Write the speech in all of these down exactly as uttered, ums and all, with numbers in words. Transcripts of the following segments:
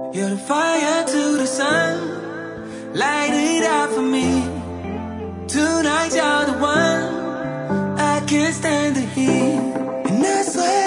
You're the fire to the sun, light it up for me. Tonight you're the one, I can't stand the heat. And I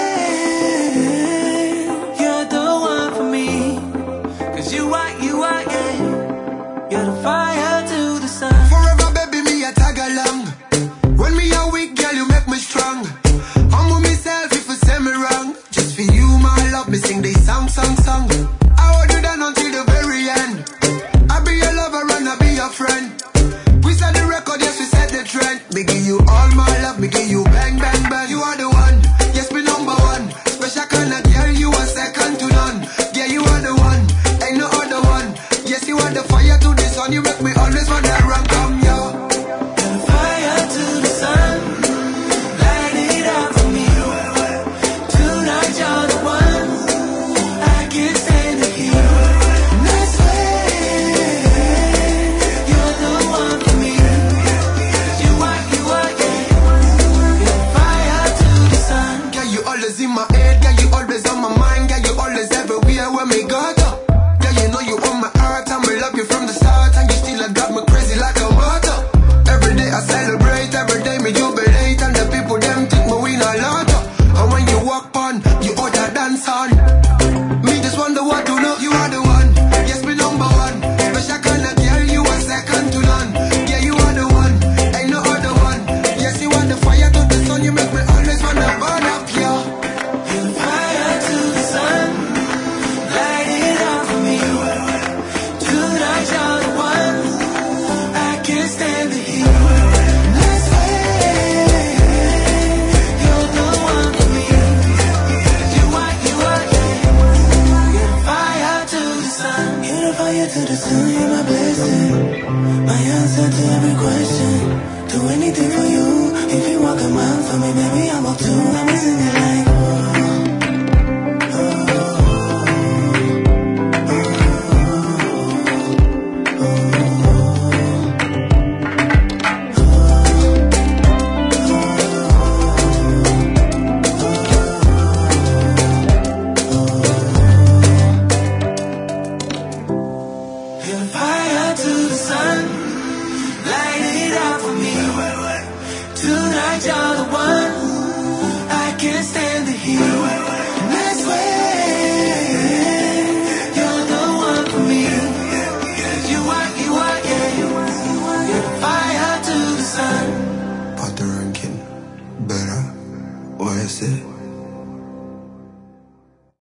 swear, you're the one for me. Cause you are, you are, yeah. You're the fire to the sun. Forever baby, me a tag along. When me a weak, girl, you make me strong. Humble myself if you say me wrong. Just for you, my love, me sing this song, song, song. I will do that until the very end. I be your lover and I be your friend. We set the record, yes, we set the trend. Me give you all my love, me give you bang, bang, bang. You are the one, yes, me number one. Special kind of girl, you are second to none. Yeah, you are the one, ain't no other one. Yes, you are the fire to the sun. You make me always wanna run, come, yo. You're the fire to the sun, light it up for me. Tonight you're the one, I can't stand the heat. And I swear, you're the one for me. You are, you are, yeah. You're the fire to the sun. Girl, you always in my head, girl, you always on my mind, girl, you always everywhere when me go to. Girl, you know you on my heart, and me love you from the start, and you still got me crazy like a motor. Every day I celebrate, every day me jubilate, and the people them think me win a lotto. And when you walk on, you oughta dance on. Me just wonder what to know, you are the one, yes me number one. Special kind of girl, you are second to none. Yeah, you are the one, ain't no other one. Yes, you are the fire to the sun, you make me always wanna burn up, yo. You're the fire to the sun, light it up for me. Tonight you're the one, I can't stand the heat. And I swear, you're the one for me. You are, you are, yeah. You're the fire to the sun. You're the fire to the sun, you're my blessing, my answer to every question. Do anything for you. If you walk a mile for me, baby, I'm up to